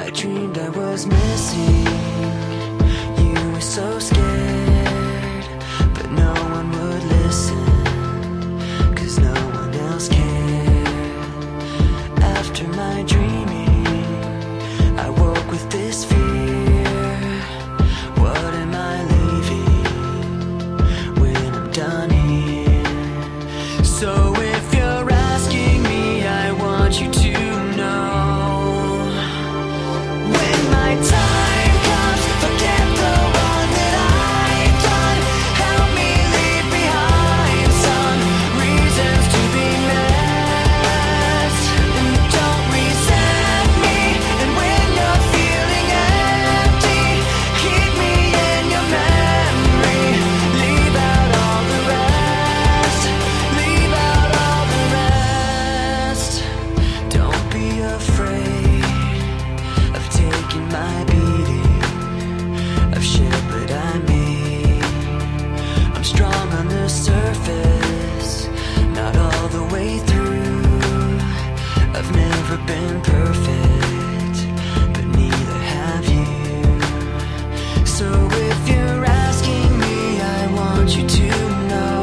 I dreamed I was missing you, were so scared, but no one would listen, 'cause no one else cared. After my dreaming, I woke with this fear. What am I leaving when I'm done here? So if you're asking me, I want you to know, when my time comes, forget the wrong that I've done. Help me leave behind some reasons to be missed, and don't resent me. And when you're feeling empty, keep me in your memory. Leave out all the rest, leave out all the rest. Don't be afraid of taking my beating, of shit that I made. I'm strong on the surface, not all the way through. I've never been perfect, but neither have you. So if you're asking me, I want you to know,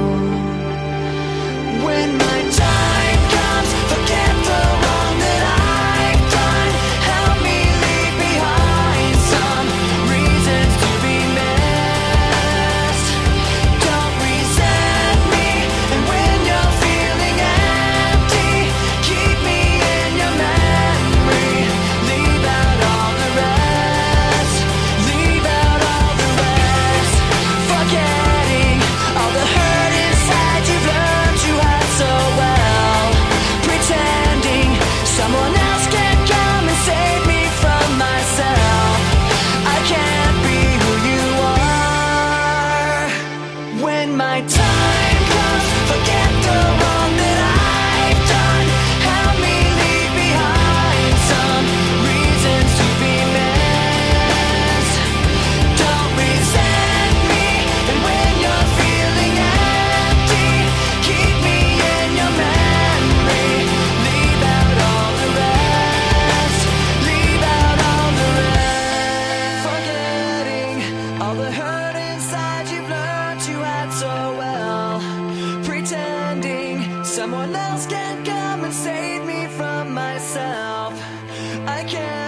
when my time comes, forget the wrong that I've done. Help me leave behind some reasons to be missed. Don't resent me. And when you're feeling empty, keep me in your memory. Leave out all the rest, leave out all the rest. Forgetting all the hurt inside you've learned you had so well. Pretending someone else can come and save me from myself. I can't be who you are. When my time comes, forget the wrong that I've done. Help me leave behind some reasons to be missed. Don't resent me. And when you're feeling empty, keep me in your memory. Leave out all the rest, leave out all the rest. Forgetting all the hurt inside you've learned you had so well. Pretending someone else can come and save me from myself. I can't